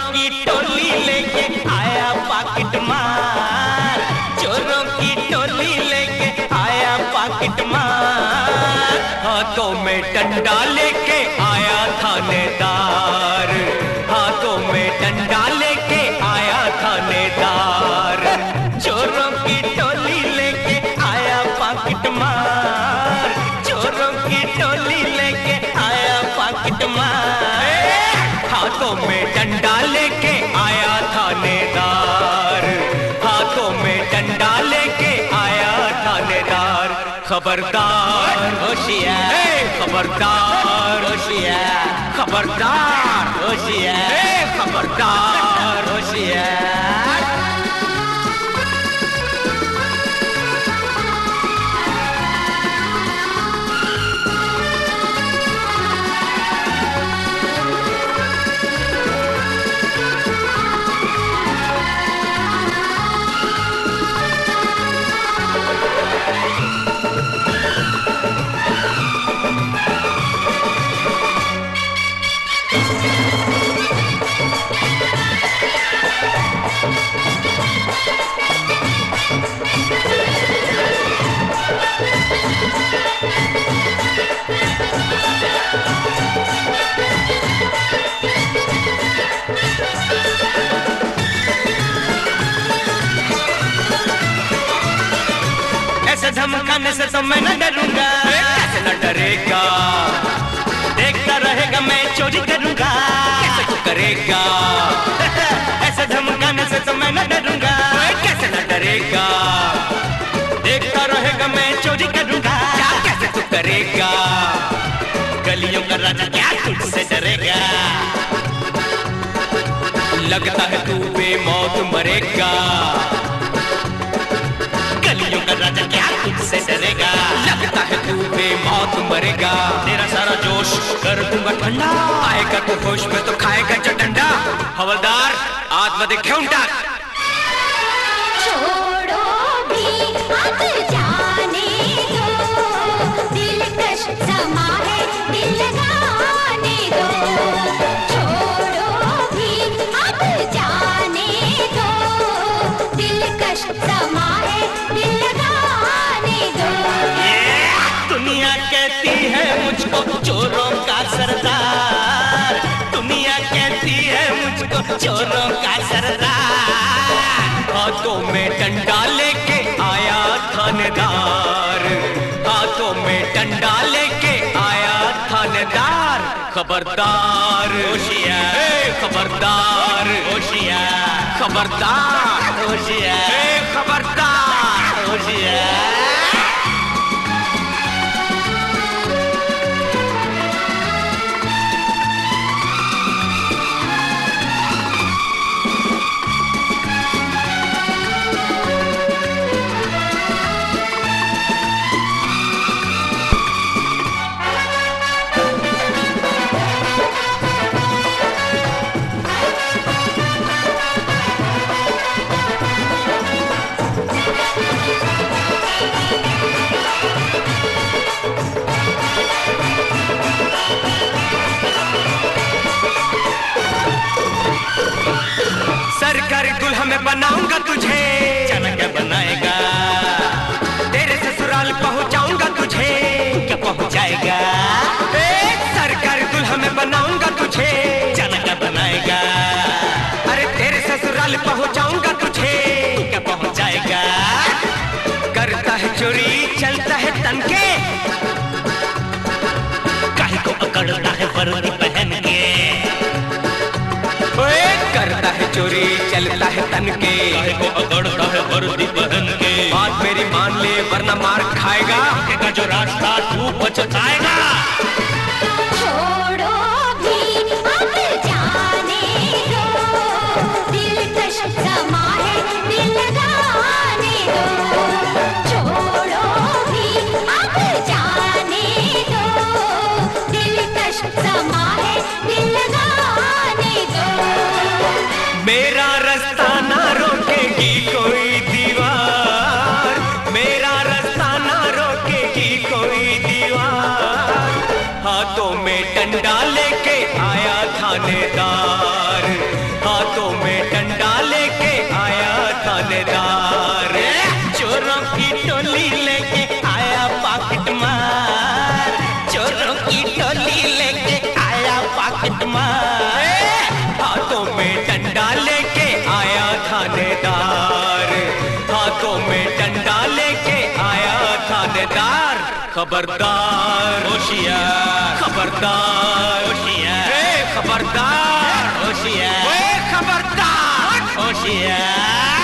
की टोली लेके आया पाकिट मार, चोरों की टोली लेके आया पाकिट मार। हाथों में डंडा लेके आया थानेदार, हाथों में डंडा लेके आया थानेदार। चोरों की टोली लेके आया पाकिट मार, चोरों की टोली लेके आया पाकिट मार। हाथों में डंडा लेके आया थानेदार, हाथों में डंडा लेके आया थानेदार। खबरदार होशियार, खबरदार होशियार, खबरदार होशियार, खबरदार होशियार। ऐसे धमकाने से तो मैं न डरूंगा, कैसे न डरेगा, देखता रहेगा मैं चोरी करूंगा, कैसे तू करेगा। ऐसे धमकाने से तो मैं न डरूंगा, कैसे न डरेगा, देखता रहेगा मैं चोरी करूंगा, कैसे तू करेगा। गलियों का राजा क्या तुझसे डरेगा, लगता है तू बेमौत मरेगा। गलियों का राजा क्या तुझसे डरेगा, लगता है तू बेमौत मरेगा। तेरा सारा जोश कर दूंगा ठंडा, आएगा तू होश में तो खाएगा जो डंडा। हवलदार आत्मदे घेऊन टाक। छोड़ो भी अब जाने दो, दिलकश समा है दिल लगाने दो। छोड़ो भी अब जाने दो, दिलकश समा है दिल लगाने दो। दुनिया कहती है मुझको चोरों का सरदार, दुनिया कहती है मुझको चोरों का सरदार। हाथों में डंडा लेके आया थानेदार, हाथों में डंडा लेके आया थानेदार। खबरदार होशियार, खबरदार होशियार, खबरदार होशियार, खबरदार होशियार। सरकारी दुल्हा में बनाऊंगा तुझे, जाना क्या बनाएगा। तेरे ससुराल पहुंचाऊंगा तुझे, क्या पहुंचाएगा। सरकारी दुल्हा में बनाऊंगा तुझे, जाना क्या बनाएगा। अरे तेरे ससुराल पहुंचाऊंगा तुझे, क्या पहुंचाएगा। करता है चोरी चलता है तनके, काहे को अकड़ता है वर्दी पहन के। करता है चोरी चलता है तनके, काहे को अकड़ता है वर्दी पहन के। बात मेरी मान ले वरना मार खाएगा, का जो रास्ता तू पछताएगा। छोड़ो भी अब जाने दो, दिलकश समा है दिल लगाने दो। छोड़ो भी अब जाने दो, दिलकश समा है दिल लगाने दो। मेरा रास्ता ना रोकेगी कोई दीवार, मेरा रास्ता ना रोकेगी कोई दीवार। हाथों में डंडा लेके आया थानेदार, चोरों की टोली लेके आया पॉकेट मार, चोरों की टोली लेके आया पॉकेट मार, हाथों में डंडा लेके आया थानेदार, हाथों में डंडा लेके आया थानेदार। खबरदार होशियार, खबरदार होशियार, खबरदार होशियार, खबरदार होशियार।